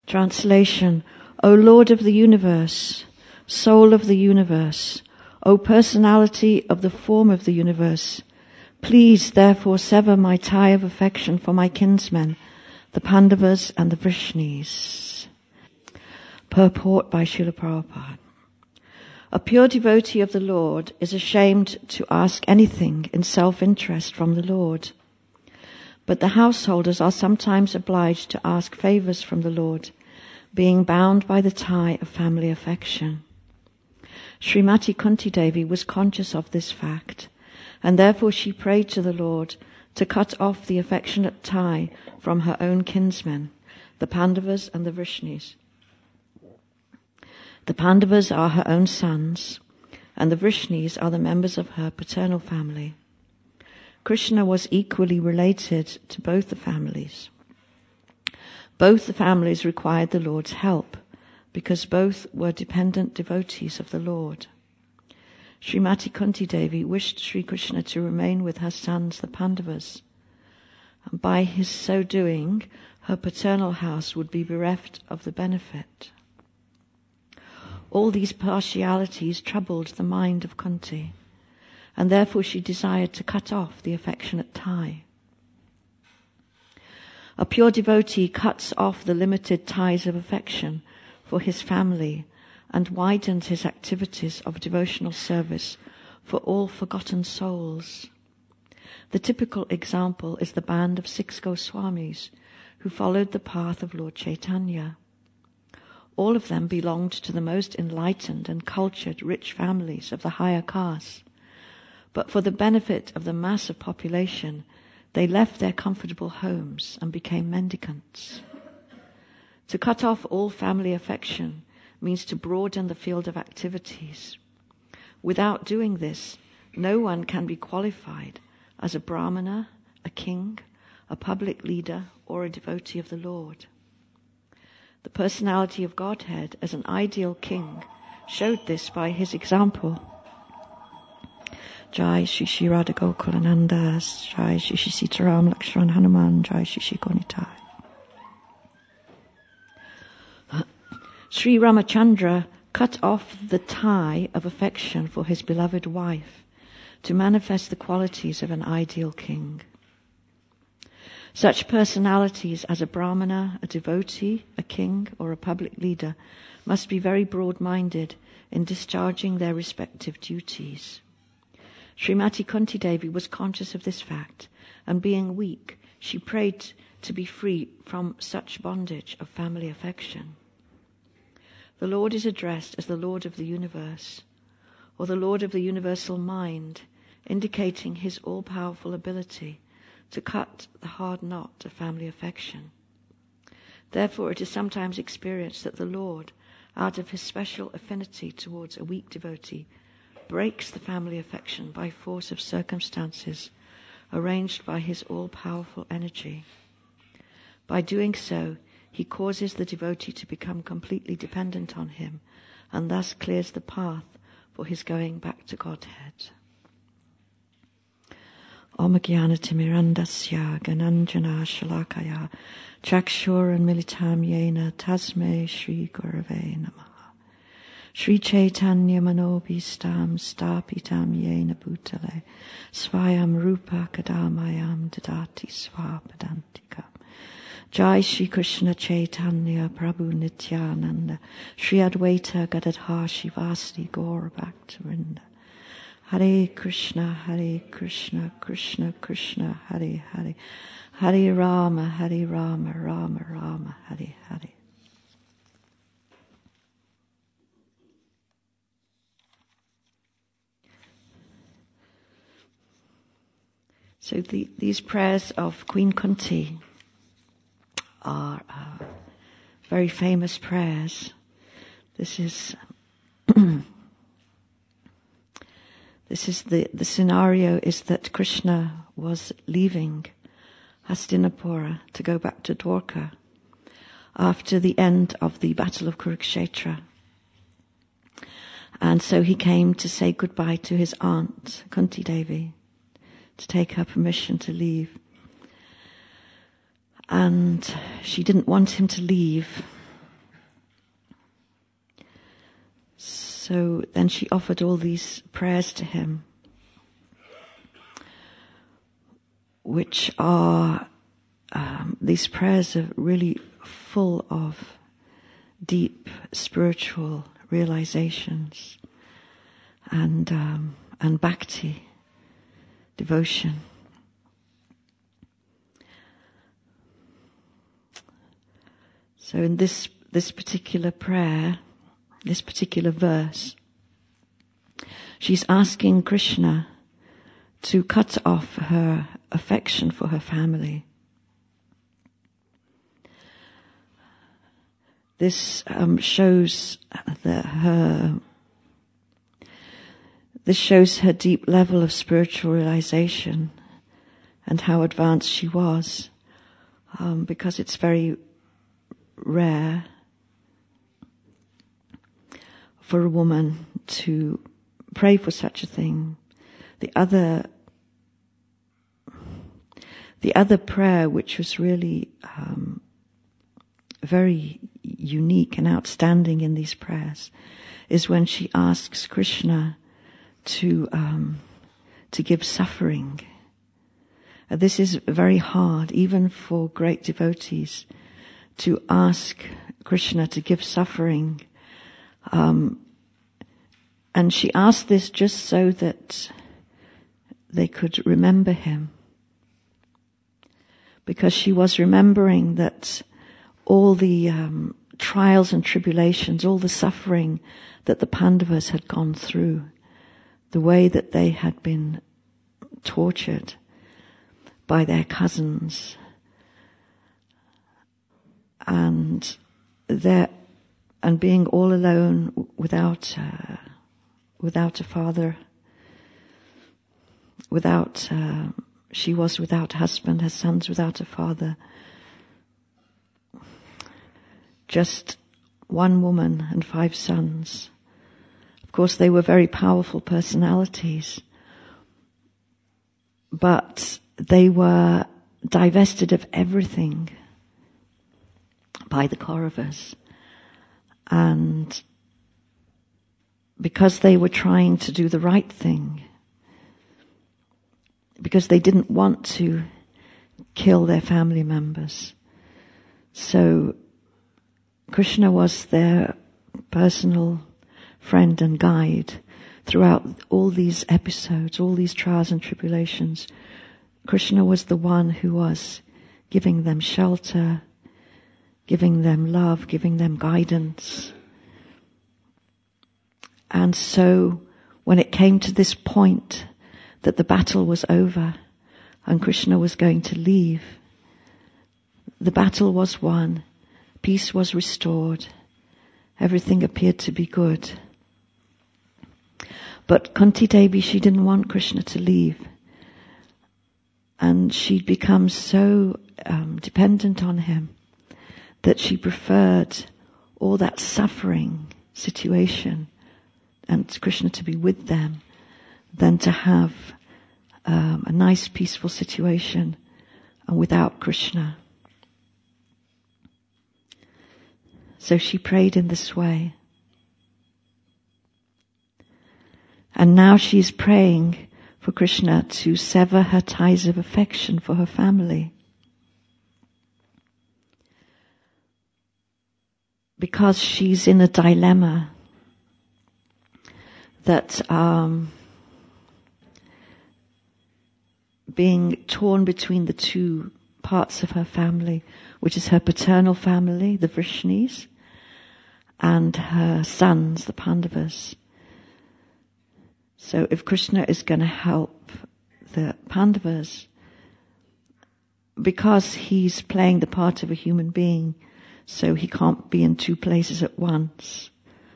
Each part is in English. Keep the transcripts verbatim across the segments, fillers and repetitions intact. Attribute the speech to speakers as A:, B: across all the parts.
A: Translation. O Lord of the universe, soul of the universe, O personality of the form of the universe, please therefore sever my tie of affection for my kinsmen, the Pandavas and the Vrishnis. Purport by Srila Prabhupada. A pure devotee of the Lord is ashamed to ask anything in self-interest from the Lord. But the householders are sometimes obliged to ask favors from the Lord, being bound by the tie of family affection. Srimati Kunti Devi was conscious of this fact, and therefore she prayed to the Lord to cut off the affectionate tie from her own kinsmen, the Pandavas and the Vrishnis. The Pandavas are her own sons, and the Vrishnis are the members of her paternal family. Krishna was equally related to both the families. Both the families required the Lord's help, because both were dependent devotees of the Lord. Srimati Kunti Devi wished Sri Krishna to remain with her sons, the Pandavas, and by his so doing, her paternal house would be bereft of the benefit. All these partialities troubled the mind of Kunti, and therefore she desired to cut off the affectionate tie. A pure devotee cuts off the limited ties of affection for his family and widens his activities of devotional service for all forgotten souls. The typical example is the band of six Goswamis who followed the path of Lord Chaitanya. All of them belonged to the most enlightened and cultured rich families of the higher castes. But for the benefit of the mass of population, they left their comfortable homes and became mendicants. To cut off all family affection means to broaden the field of activities. Without doing this, no one can be qualified as a brahmana, a king, a public leader, or a devotee of the Lord. The personality of Godhead as an ideal king showed this by his example. Jai Shri Shri Radha Gokulananda, Jai Shri Shri Sitaram Lakshman Hanuman, Jai Shri Shri Gonitai. Sri Ramachandra cut off the tie of affection for his beloved wife to manifest the qualities of an ideal king. Such personalities as a brahmana, a devotee, a king, or a public leader must be very broad-minded in discharging their respective duties. Srimati Kunti Devi was conscious of this fact, and being weak, she prayed to be free from such bondage of family affection. The Lord is addressed as the Lord of the universe, or the Lord of the universal mind, indicating his all-powerful ability to cut the hard knot of family affection. Therefore, it is sometimes experienced that the Lord, out of his special affinity towards a weak devotee, breaks the family affection by force of circumstances arranged by his all-powerful energy. By doing so, he causes the devotee to become completely dependent on him, and thus clears the path for his going back to Godhead. Om Jnana-timirandasya Gananjana Shalakaya Chakshur Militam Yena Tasmai Shri Gurave Namaha Shri Chaitanya Manobhistam Stapitam Yena Bhutale Svayam Rupa Kadamayam Dadati Svapadantika Jai Shri Krishna Chaitanya Prabhu Nityananda Shri Advaita Gadadhar Shivasati Gaura Bhaktivinoda Hare Krishna, Hare Krishna, Krishna Krishna, Hare Hare, Hare Rama, Hare Rama, Rama Rama, Hare Hare. So the, these prayers of Queen Kunti are uh, very famous prayers. This is This is the, the scenario is that Krishna was leaving Hastinapura to go back to Dwarka after the end of the Battle of Kurukshetra. And so he came to say goodbye to his aunt, Kunti Devi, to take her permission to leave. And she didn't want him to leave so then she offered all these prayers to him, which are, um, these prayers are really full of deep spiritual realizations and um, and bhakti, devotion. So in this this particular prayer, this particular verse, she's asking Krishna to cut off her affection for her family. This um, shows that her. This shows her deep level of spiritual realization and how advanced she was, um, because it's very rare for a woman to pray for such a thing. The other, the other prayer, which was really um, very unique and outstanding in these prayers, is when she asks Krishna to um, to give suffering. Uh, this is very hard, even for great devotees, to ask Krishna to give suffering. Um, and she asked this just so that they could remember him, because she was remembering that all the um, trials and tribulations, all the suffering that the Pandavas had gone through, the way that they had been tortured by their cousins, and their, and being all alone without uh, without a father, without uh, she was without husband, her sons without a father, just one woman and five sons. Of course, they were very powerful personalities, but they were divested of everything by the Kauravas. And because they were trying to do the right thing, because they didn't want to kill their family members, so Krishna was their personal friend and guide throughout all these episodes, all these trials and tribulations. Krishna was the one who was giving them shelter, giving them love, giving them guidance. And so when it came to this point that the battle was over and Krishna was going to leave, the battle was won, peace was restored, everything appeared to be good. But Kunti Devi, she didn't want Krishna to leave. And she'd become so um, dependent on him that she preferred all that suffering situation and Krishna to be with them than to have um, a nice peaceful situation and without Krishna. So she prayed in this way. And now she's praying for Krishna to sever her ties of affection for her family. Because she's in a dilemma that um, being torn between the two parts of her family, which is her paternal family, the Vrishnis, and her sons, the Pandavas. So if Krishna is going to help the Pandavas, because he's playing the part of a human being, so he can't be in two places at once.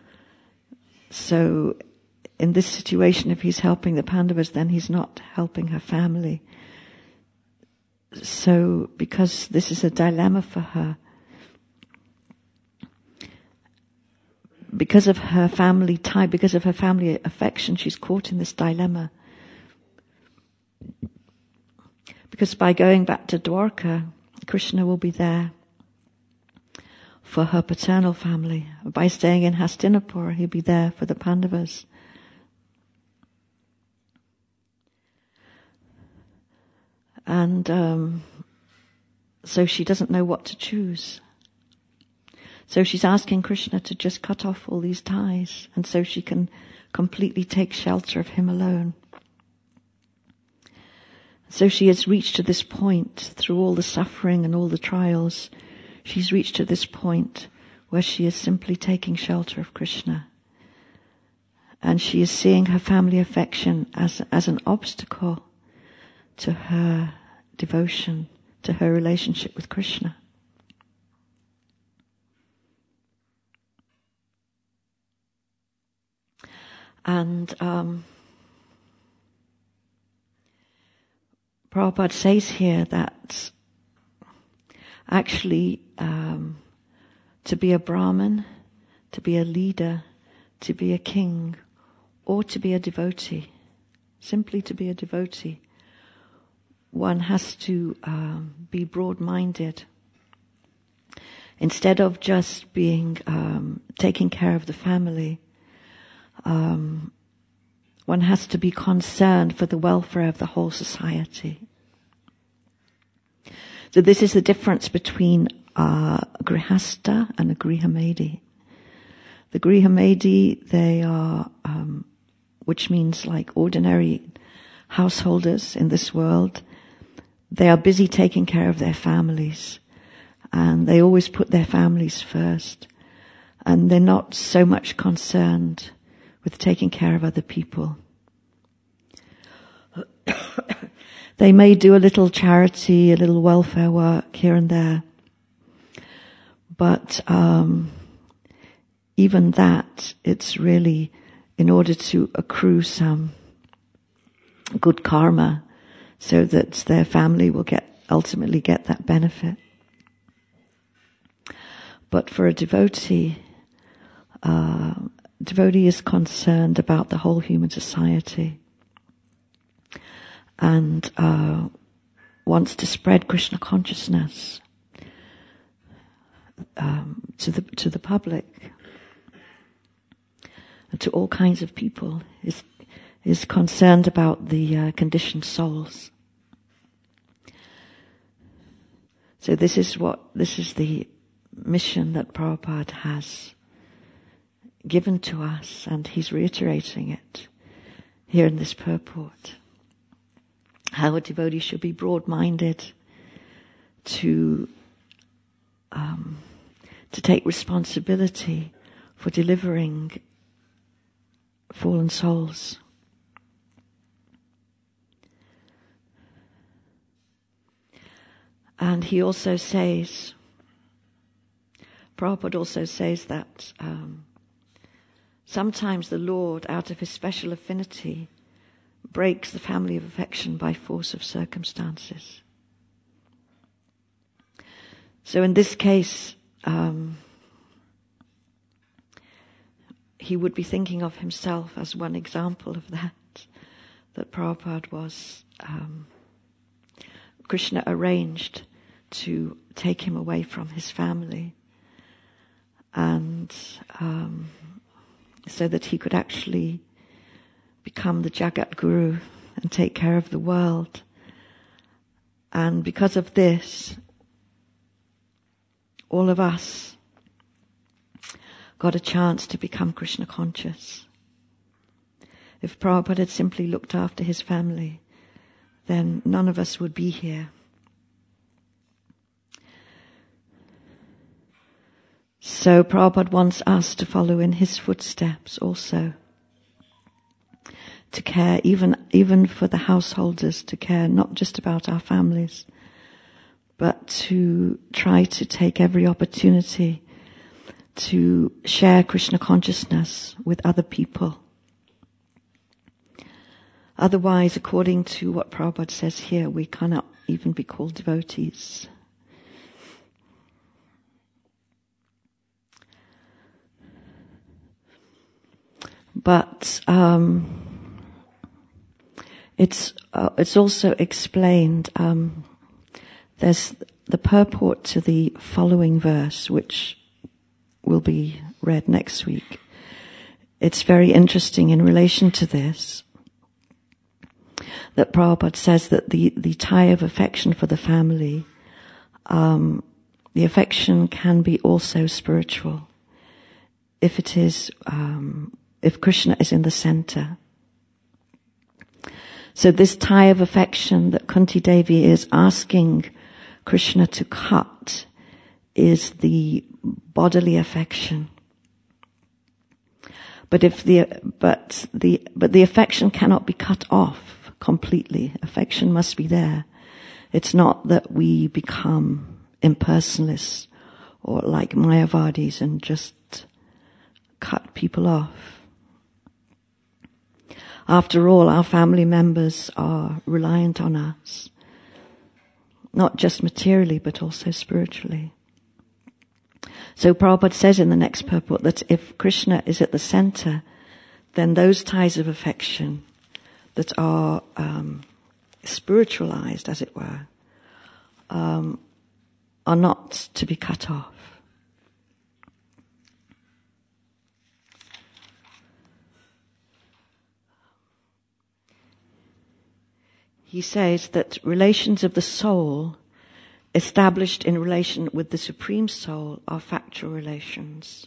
A: So in this situation, if he's helping the Pandavas, then he's not helping her family. So because this is a dilemma for her, because of her family tie, because of her family affection, she's caught in this dilemma. Because by going back to Dwarka, Krishna will be there for her paternal family. By staying in Hastinapur, he'd be there for the Pandavas. And um, so she doesn't know what to choose. So she's asking Krishna to just cut off all these ties, and so she can completely take shelter of him alone. So she has reached to this point, through all the suffering and all the trials, she's reached to this point where she is simply taking shelter of Krishna. And she is seeing her family affection as, as an obstacle to her devotion, to her relationship with Krishna. And um, Prabhupada says here that actually um, to be a Brahmin, to be a leader, to be a king, or to be a devotee, simply to be a devotee, one has to um, be broad-minded. Instead of just being um, taking care of the family, um, one has to be concerned for the welfare of the whole society. So this is the difference between a grihasta and a grihamedi. The grihamedi, they are, um, which means like ordinary householders in this world. They are busy taking care of their families, and they always put their families first, and they're not so much concerned with taking care of other people. They may do a little charity, a little welfare work here and there, but um, even that, it's really in order to accrue some good karma so that their family will get ultimately get that benefit. But for a devotee, uh, devotee is concerned about the whole human society and uh, wants to spread Krishna consciousness um, to the to the public, and to all kinds of people. Is is concerned about the uh, conditioned souls. So this is what this is the mission that Prabhupada has given to us, and he's reiterating it here in this purport. How a devotee should be broad-minded to um, to take responsibility for delivering fallen souls. And he also says, Prabhupada also says that um, sometimes the Lord, out of his special affinity, breaks the family of affection by force of circumstances. So in this case, um, he would be thinking of himself as one example of that, that Prabhupada was, um, Krishna arranged to take him away from his family, and um, so that he could actually become the Jagat Guru and take care of the world. And because of this, all of us got a chance to become Krishna conscious. If Prabhupada had simply looked after his family, then none of us would be here. So Prabhupada wants us to follow in his footsteps also. To care even, even for the householders, to care not just about our families, but to try to take every opportunity to share Krishna consciousness with other people. Otherwise, according to what Prabhupada says here, we cannot even be called devotees. But um, it's uh, it's also explained. Um, there's the purport to the following verse, which will be read next week. It's very interesting in relation to this that Prabhupada says that the, the tie of affection for the family, um, the affection can be also spiritual. If it is, um, if Krishna is in the center. So this tie of affection that Kunti Devi is asking Krishna to cut is the bodily affection. But if the, but the, but the affection cannot be cut off completely. Affection must be there. It's not that we become impersonalists or like Mayavadis and just cut people off. After all, our family members are reliant on us, not just materially, but also spiritually. So Prabhupada says in the next purport that if Krishna is at the center, then those ties of affection that are um, spiritualized, as it were, um, are not to be cut off. He says that relations of the soul established in relation with the Supreme Soul are factual relations.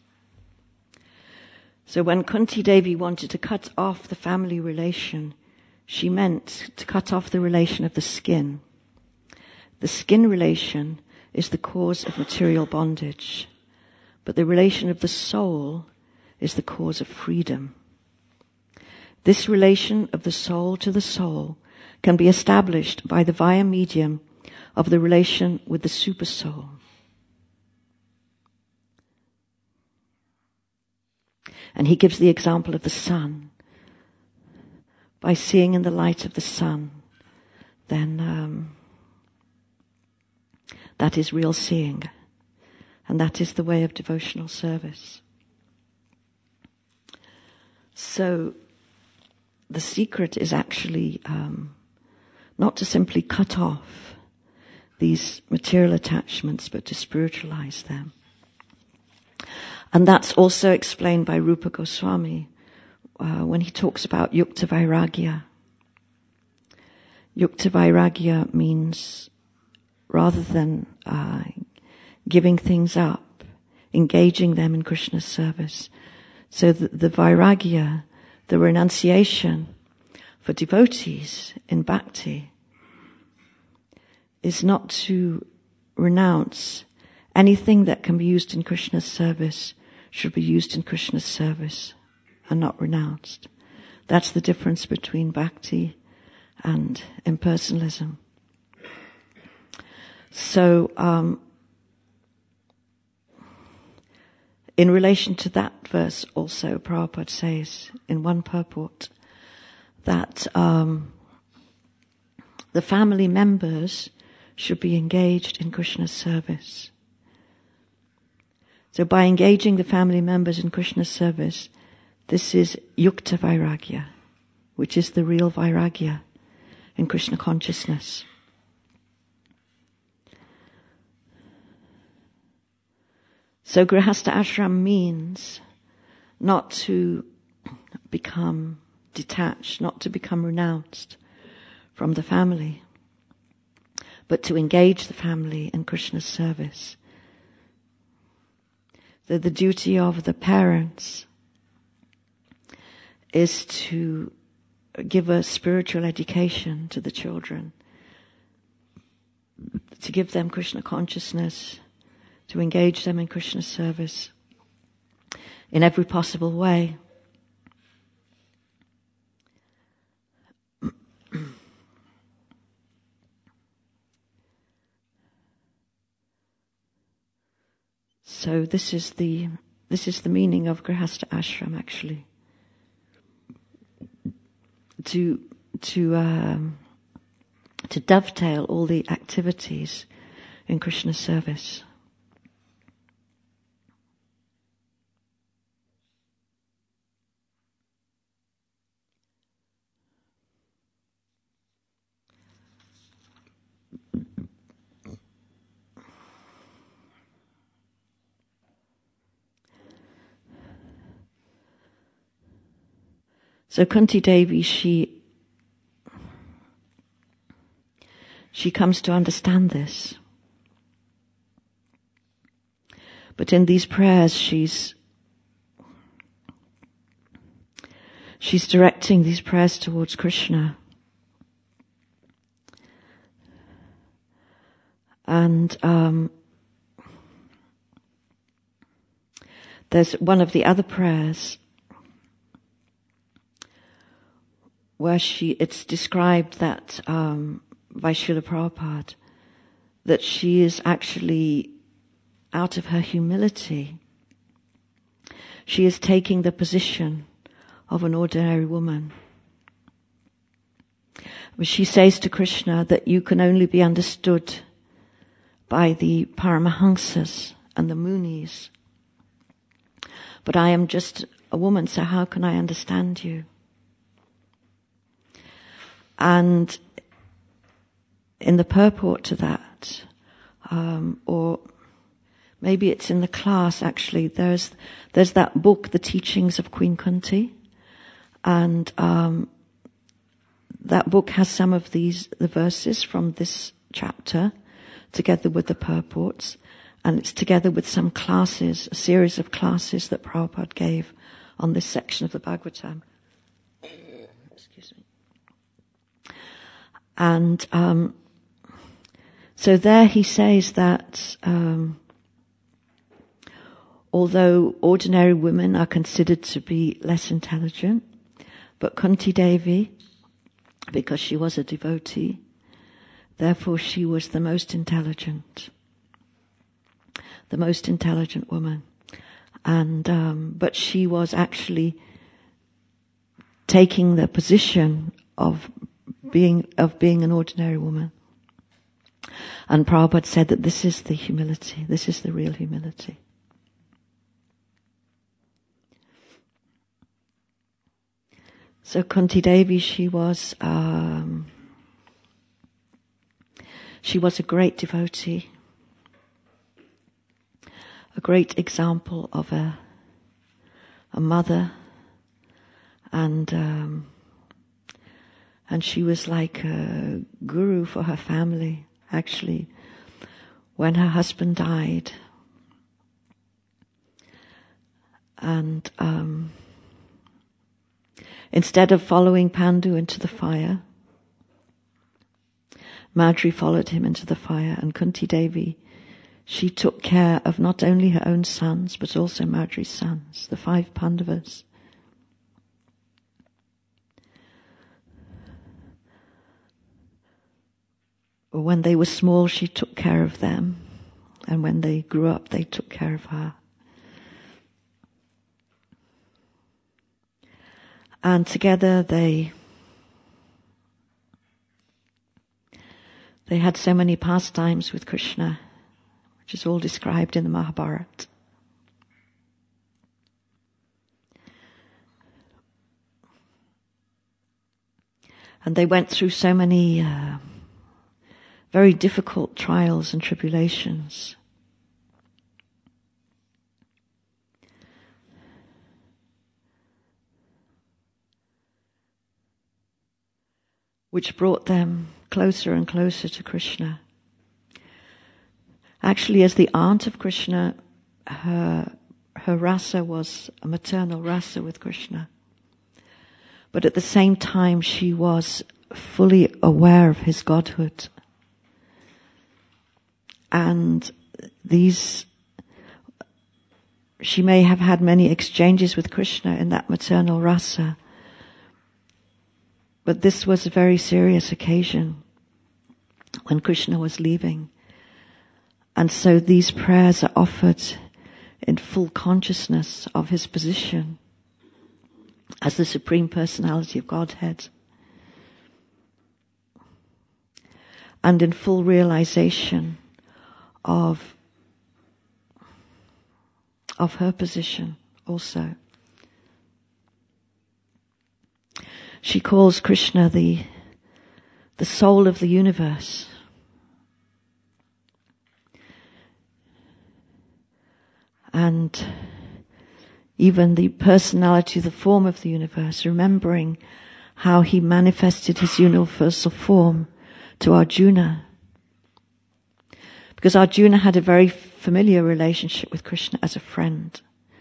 A: So when Kunti Devi wanted to cut off the family relation, she meant to cut off the relation of the skin. The skin relation is the cause of material bondage, but the relation of the soul is the cause of freedom. This relation of the soul to the soul can be established by the via medium of the relation with the super soul. And he gives the example of the sun. By seeing in the light of the sun, then um, that is real seeing. And that is the way of devotional service. So the secret is actually um, not to simply cut off these material attachments, but to spiritualize them. And that's also explained by Rupa Goswami uh, when he talks about Yukta Vairagya. Yukta Vairagya means rather than uh, giving things up, engaging them in Krishna's service. So the, the Vairagya, the renunciation for devotees in bhakti, is not to renounce anything that can be used in Krishna's service should be used in Krishna's service and not renounced. That's the difference between bhakti and impersonalism. So, um, in relation to that verse also, Prabhupada says in one purport that um, the family members should be engaged in Krishna's service. So by engaging the family members in Krishna's service, this is Yukta Vairagya, which is the real Vairagya in Krishna consciousness. So Grihastha Ashram means not to become detached, not to become renounced from the family, but to engage the family in Krishna's service. So the duty of the parents is to give a spiritual education to the children, to give them Krishna consciousness, to engage them in Krishna's service in every possible way. So this is the this is the meaning of Grihastha Ashram, actually. To to um, to dovetail all the activities in Krishna's service. So Kunti Devi, she she comes to understand this. But in these prayers, she's she's directing these prayers towards Krishna. And um, there's one of the other prayers where she, it's described that um, by Srila Prabhupada, that she is actually, out of her humility, she is taking the position of an ordinary woman. But she says to Krishna that you can only be understood by the Paramahamsas and the Munis. But I am just a woman, so how can I understand you? And in the purport to that, um, or maybe it's in the class actually, there's there's that book, The Teachings of Queen Kunti, and um, that book has some of these the verses from this chapter, together with the purports, and it's together with some classes, a series of classes that Prabhupada gave on this section of the Bhagavatam. Excuse me. And um, so there he says that um, although ordinary women are considered to be less intelligent, but Kunti Devi, because she was a devotee, therefore she was the most intelligent, the most intelligent woman. And um, but she was actually taking the position of being of being an ordinary woman. And Prabhupada said that this is the humility, this is the real humility. So Kunti Devi, she was um, she was a great devotee, a great example of a a mother, and um, and she was like a guru for her family. Actually, when her husband died, and um, instead of following Pandu into the fire, Madri followed him into the fire, and Kunti Devi, she took care of not only her own sons, but also Madri's sons, the five Pandavas. When they were small, she took care of them, and when they grew up, they took care of her. And together they they had so many pastimes with Krishna, which is all described in the Mahabharata. And they went through so many uh, very difficult trials and tribulations. Which brought them closer and closer to Krishna. Actually, as the aunt of Krishna, her, her rasa was a maternal rasa with Krishna. But at the same time, she was fully aware of his godhood. And these, she may have had many exchanges with Krishna in that maternal rasa, but this was a very serious occasion when Krishna was leaving. And so these prayers are offered in full consciousness of his position as the Supreme Personality of Godhead, and in full realization of of her position also. She calls Krishna the the soul of the universe. And even the personality, the form of the universe, remembering how he manifested his universal form to Arjuna. Because Arjuna had a very familiar relationship with Krishna as a friend.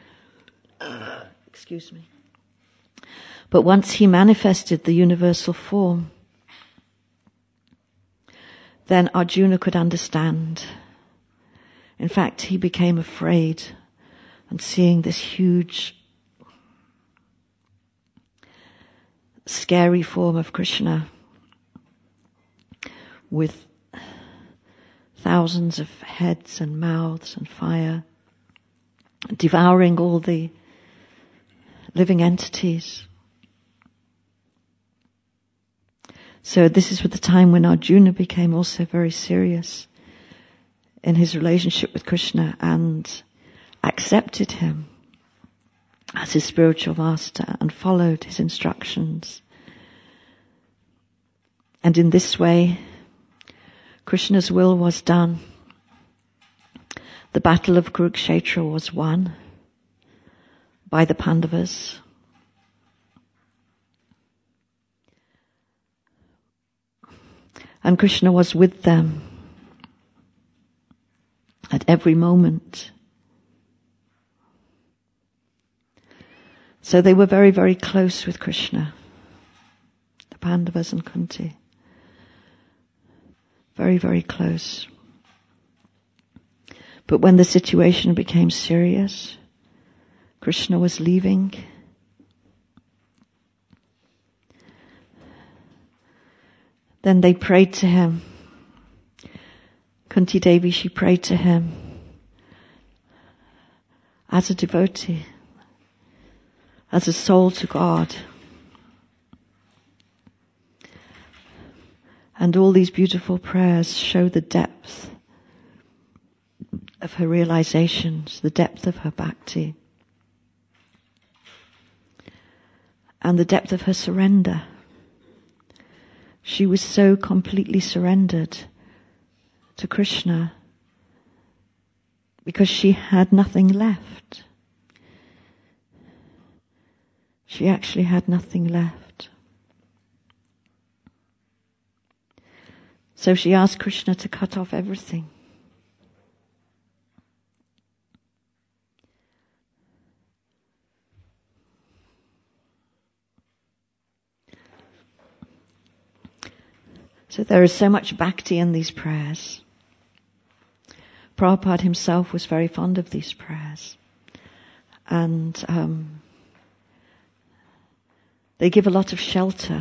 A: Excuse me. But once he manifested the universal form, then Arjuna could understand. In fact, he became afraid, and seeing this huge, scary form of Krishna with thousands of heads and mouths and fire, devouring all the living entities. So this is the time when Arjuna became also very serious in his relationship with Krishna and accepted him as his spiritual master and followed his instructions. And in this way, Krishna's will was done. The battle of Kurukshetra was won by the Pandavas. And Krishna was with them at every moment. So they were very, very close with Krishna, the Pandavas and Kunti. Very, very close. But when the situation became serious, Krishna was leaving. Then they prayed to him. Kunti Devi, she prayed to him as a devotee, as a soul to God. And all these beautiful prayers show the depth of her realizations, the depth of her bhakti, and the depth of her surrender. She was so completely surrendered to Krishna because she had nothing left. She actually had nothing left. So she asked Krishna to cut off everything. So there is so much bhakti in these prayers. Prabhupada himself was very fond of these prayers. And um, they give a lot of shelter.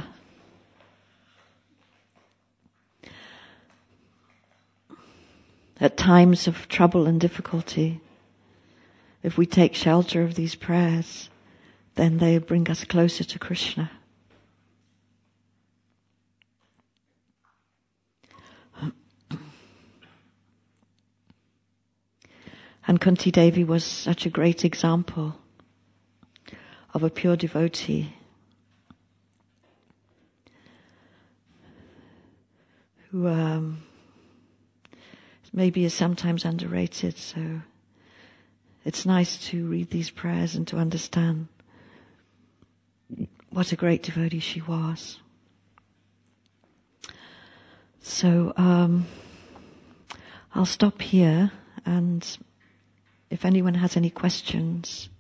A: At times of trouble and difficulty, if we take shelter of these prayers, then they bring us closer to Krishna. And Kunti Devi was such a great example of a pure devotee who um, maybe is sometimes underrated. So it's nice to read these prayers and to understand what a great devotee she was. So um, I'll stop here, and if anyone has any questions,